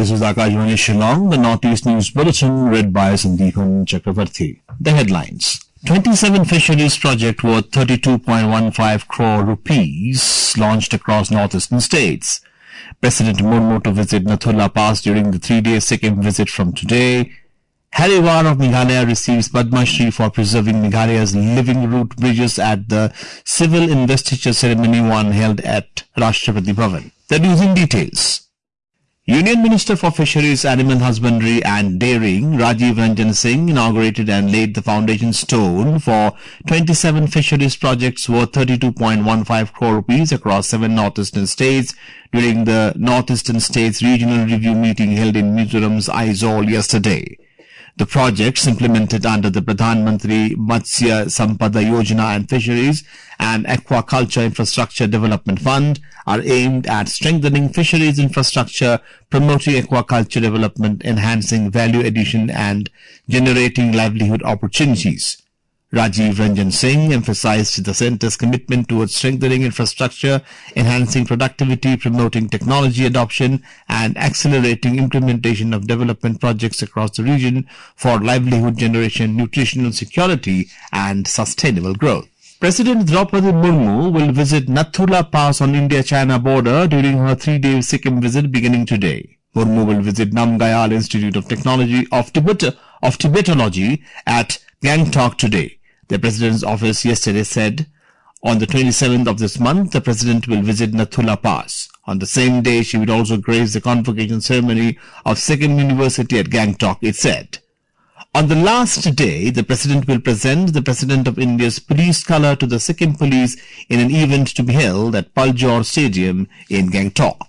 This is Akashvani Shillong, the Northeast News Bulletin, read by Sandeepan Chakravarthi. The headlines. 27 fisheries project worth 32.15 crore rupees launched across northeastern states. President Murmu to visit Nathula Pass during the 3-day Sikkim visit from today. Harry War of Meghalaya receives Padma Shri for preserving Meghalaya's living root bridges at the civil investiture ceremony one held at Rashtrapati Bhavan. The news in details. Union Minister for Fisheries, Animal Husbandry and Dairying, Rajiv Ranjan Singh, inaugurated and laid the foundation stone for 27 fisheries projects worth 32.15 crore rupees across 7 northeastern states during the Northeastern States Regional Review meeting held in Mizoram's Aizawl yesterday. The projects implemented under the Pradhan Mantri Matsya Sampada Yojana and Fisheries and Aquaculture Infrastructure Development Fund are aimed at strengthening fisheries infrastructure, promoting aquaculture development, enhancing value addition and generating livelihood opportunities. Rajiv Ranjan Singh emphasized the centre's commitment towards strengthening infrastructure, enhancing productivity, promoting technology adoption, and accelerating implementation of development projects across the region for livelihood generation, nutritional security, and sustainable growth. President Draupadi Murmu will visit Nathula Pass on India-China border during her 3-day Sikkim visit beginning today. Murmu will visit Namgyal Institute of Technology of Tibetology at Gangtok today. The President's office yesterday said, on the 27th of this month, the President will visit Nathula Pass. On the same day, she will also grace the convocation ceremony of Sikkim University at Gangtok, it said. On the last day, the President will present the President of India's police colour to the Sikkim police in an event to be held at Paljor Stadium in Gangtok.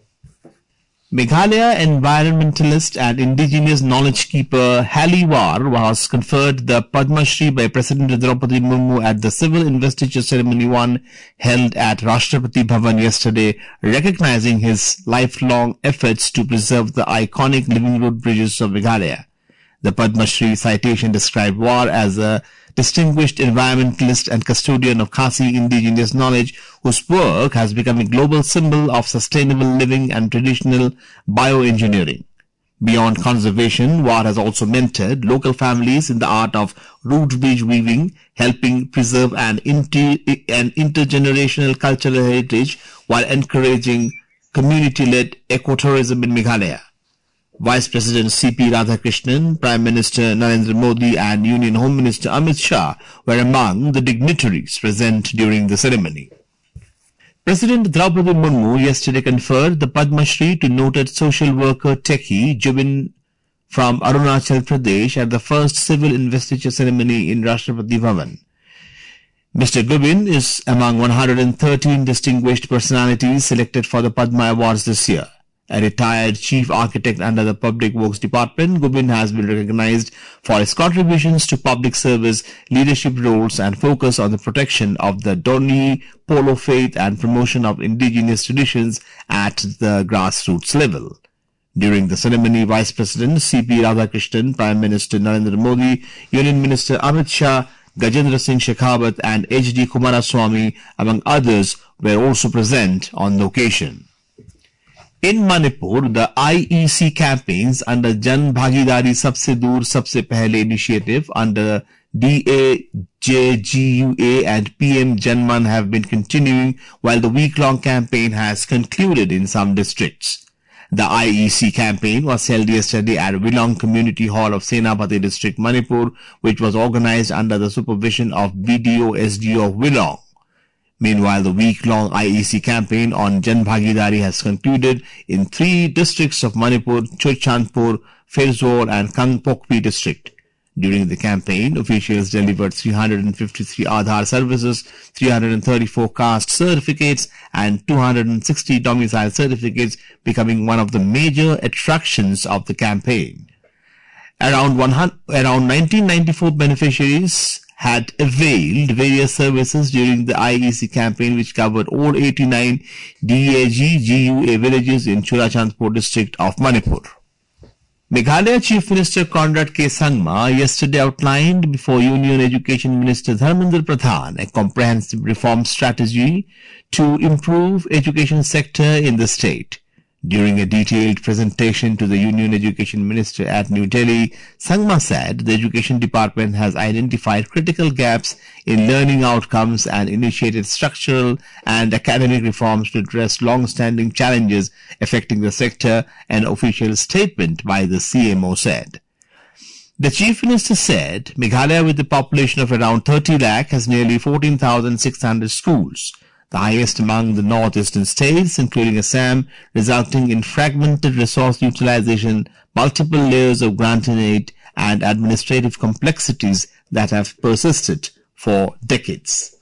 Meghalaya environmentalist and indigenous knowledge keeper Harry War was conferred the Padma Shri by President Draupadi Murmu at the civil investiture ceremony one held at Rashtrapati Bhavan yesterday, recognizing his lifelong efforts to preserve the iconic living root bridges of Meghalaya. The Padma Shri citation described War as a distinguished environmentalist and custodian of Khasi indigenous knowledge whose work has become a global symbol of sustainable living and traditional bioengineering. Beyond conservation, War has also mentored local families in the art of root bridge weaving, helping preserve an intergenerational cultural heritage while encouraging community-led ecotourism in Meghalaya. Vice President C.P. Radhakrishnan, Prime Minister Narendra Modi and Union Home Minister Amit Shah were among the dignitaries present during the ceremony. President Draupadi Murmu yesterday conferred the Padma Shri to noted social worker Techie Jubin from Arunachal Pradesh at the first civil investiture ceremony in Rashtrapati Bhavan. Mr. Gubin is among 113 distinguished personalities selected for the Padma Awards this year. A retired chief architect under the Public Works Department, Gubin has been recognized for his contributions to public service, leadership roles and focus on the protection of the Doni Polo faith and promotion of indigenous traditions at the grassroots level. During the ceremony, Vice President C.P. Radhakrishnan, Prime Minister Narendra Modi, Union Minister Amit Shah, Gajendra Singh Shekhawat and H.D. Kumaraswamy, among others, were also present on the occasion. In Manipur, the IEC campaigns under Jan Bhagidari Sabse Dur Sabse Pehle initiative under DAJGUA and PM Janman have been continuing while the week-long campaign has concluded in some districts. The IEC campaign was held yesterday at Wilong Community Hall of Senapati District, Manipur, which was organized under the supervision of BDO-SDO of Wilong. Meanwhile, the week-long IEC campaign on Jan Bhagidari has concluded in 3 districts of Manipur, Churchandpur, Ferzor and Kangpokpi district. During the campaign, officials delivered 353 Aadhaar services, 334 caste certificates and 260 domicile certificates, becoming one of the major attractions of the campaign. Around 1994 beneficiaries had availed various services during the IEC campaign, which covered all 89 DAG-GUA villages in Churachandpur district of Manipur. Meghalaya Chief Minister Conrad K. Sangma yesterday outlined before Union Education Minister Dharmendra Pradhan a comprehensive reform strategy to improve education sector in the state. During a detailed presentation to the Union Education Minister at New Delhi, Sangma said the Education Department has identified critical gaps in learning outcomes and initiated structural and academic reforms to address long-standing challenges affecting the sector, an official statement by the CMO said. The Chief Minister said Meghalaya, with a population of around 30 lakh, has nearly 14,600 schools, the highest among the northeastern states, including Assam, resulting in fragmented resource utilization, multiple layers of grant and aid, and administrative complexities that have persisted for decades.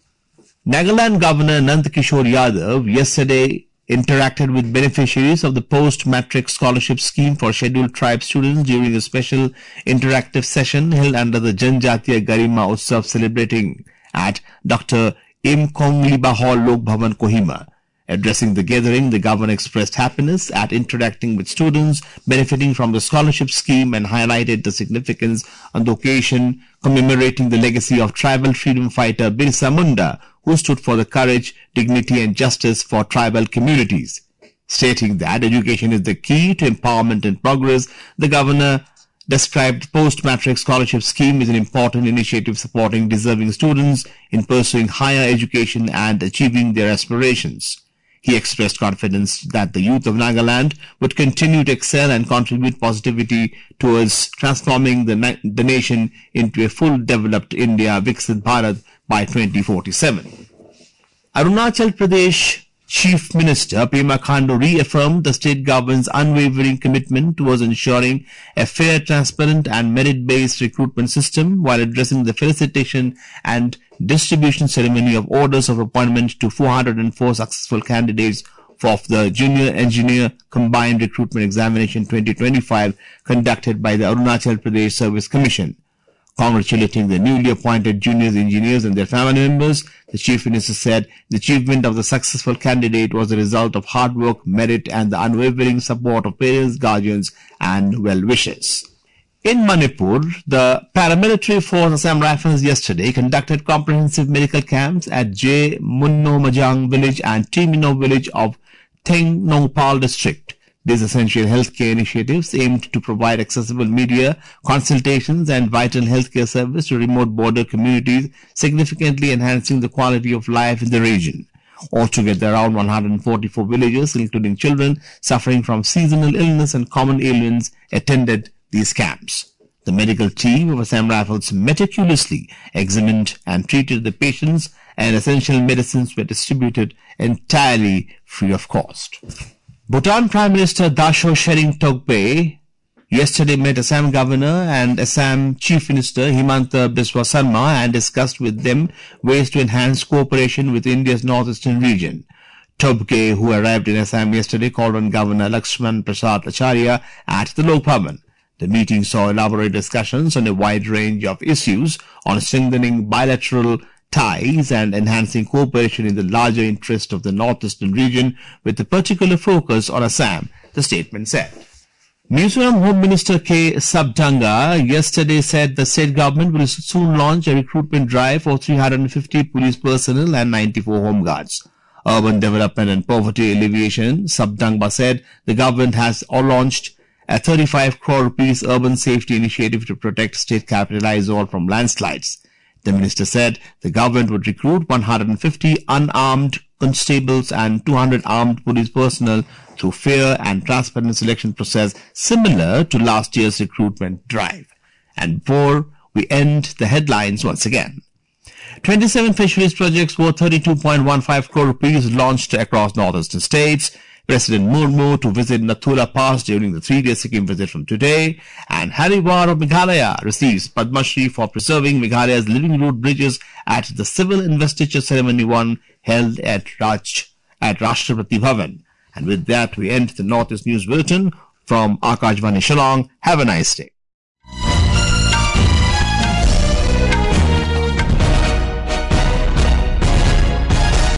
Nagaland Governor Nand Kishore Yadav yesterday interacted with beneficiaries of the post-matric scholarship scheme for scheduled tribe students during a special interactive session held under the Janjatiya Garima Utsav celebrating at Dr. M. Kongliba Hall, Lok Bhavan, Kohima. Addressing the gathering, the governor expressed happiness at interacting with students benefiting from the scholarship scheme and highlighted the significance on the occasion commemorating the legacy of tribal freedom fighter Birsa Munda, who stood for the courage, dignity and justice for tribal communities. Stating that education is the key to empowerment and progress, the governor described the post-matric scholarship scheme as an important initiative supporting deserving students in pursuing higher education and achieving their aspirations. He expressed confidence that the youth of Nagaland would continue to excel and contribute positivity towards transforming the nation into a full developed India, Viksit Bharat, by 2047. Arunachal Pradesh Chief Minister Pema Khandu reaffirmed the state government's unwavering commitment towards ensuring a fair, transparent and merit-based recruitment system while addressing the felicitation and distribution ceremony of orders of appointment to 404 successful candidates of the Junior Engineer Combined Recruitment Examination 2025 conducted by the Arunachal Pradesh Service Commission. Congratulating the newly appointed junior engineers and their family members, the Chief Minister said the achievement of the successful candidate was the result of hard work, merit and the unwavering support of parents, guardians and well-wishers. In Manipur, the paramilitary force Assam Rifles yesterday conducted comprehensive medical camps at J. Munno Majang village and Timino village of Theng Nongpal district. These essential healthcare initiatives aimed to provide accessible media, consultations and vital healthcare service to remote border communities, significantly enhancing the quality of life in the region. Altogether, around 144 villagers, including children suffering from seasonal illness and common ailments, attended these camps. The medical team of Assam Rifles meticulously examined and treated the patients, and essential medicines were distributed entirely free of cost. Bhutan Prime Minister Dasho Shering Togbe yesterday met Assam Governor and Assam Chief Minister Himanta Biswa Sarma and discussed with them ways to enhance cooperation with India's northeastern region. Togbe, who arrived in Assam yesterday, called on Governor Lakshman Prasad Acharya at the Lok Bhavan. The meeting saw elaborate discussions on a wide range of issues on strengthening bilateral ties and enhancing cooperation in the larger interest of the northeastern region with a particular focus on Assam, the statement said. Mizoram Home Minister K. Sabdanga yesterday said the state government will soon launch a recruitment drive for 350 police personnel and 94 home guards. Urban Development and Poverty Alleviation, Sabdanga said the government has launched a 35 crore rupees urban safety initiative to protect state capital Aizawl from landslides. The minister said the government would recruit 150 unarmed constables and 200 armed police personnel through fair and transparent selection process similar to last year's recruitment drive. And before we end the headlines once again, 27 fisheries projects worth 32.15 crore rupees launched across northeastern states. President Murmu to visit Nathula Pass during the 3-day Sikkim visit from today, and Hariwar of Meghalaya receives Padma Shri for preserving Meghalaya's living root bridges at the civil investiture ceremony one held at Rashtrapati Bhavan. And with that, we end the Northeast News Bulletin from Akashvani Shillong. Have a nice day.